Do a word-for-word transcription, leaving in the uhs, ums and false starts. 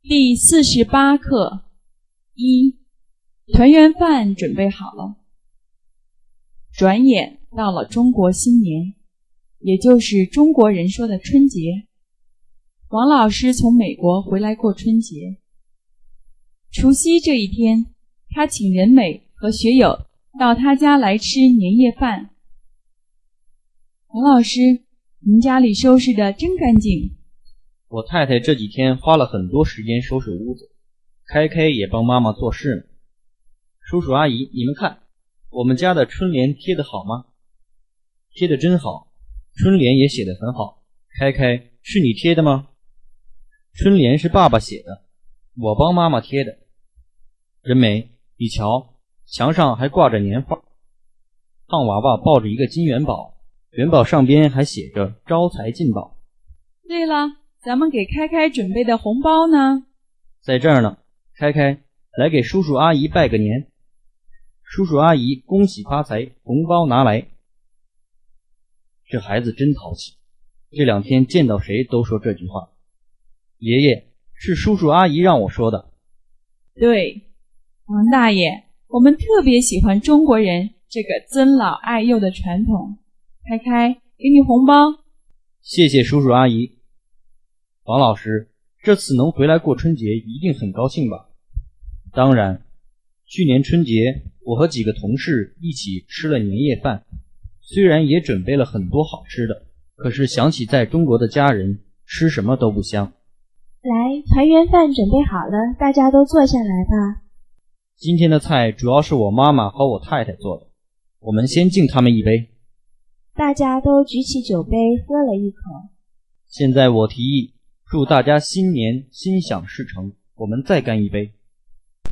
第四十八课一，团圆饭准备好了。转眼到了中国新年，也就是中国人说的春节。王老师从美国回来过春节。除夕这一天，他请任美和学友到他家来吃年夜饭。王老师，您家里收拾得真干净。 我太太这几天花了很多时间收拾屋子，开开也帮妈妈做事呢。叔叔阿姨，你们看，我们家的春联贴得好吗？贴得真好，春联也写得很好。开开，是你贴的吗？春联是爸爸写的，我帮妈妈贴的。任美，你瞧，墙上还挂着年画，胖娃娃抱着一个金元宝，元宝上边还写着招财进宝。 对了，咱们给开开准备的红包呢？ 在这儿呢。开开，来给叔叔阿姨拜个年。叔叔阿姨恭喜发财，红包拿来。这孩子真淘气，这两天见到谁都说这句话。爷爷，是叔叔阿姨让我说的。 对，王大爷，我们特别喜欢中国人这个尊老爱幼的传统。开开，给你红包。 谢谢叔叔阿姨。王老师，这次能回来过春节一定很高兴吧？当然，去年春节我和几个同事一起吃了年夜饭，虽然也准备了很多好吃的，可是想起在中国的家人，吃什么都不香。 来，团圆饭准备好了，大家都坐下来吧。 今天的菜主要是我妈妈和我太太做的，我们先敬他们一杯。 大家都举起酒杯喝了一口。 现在我提议，祝大家新年心想事成，我们再干一杯。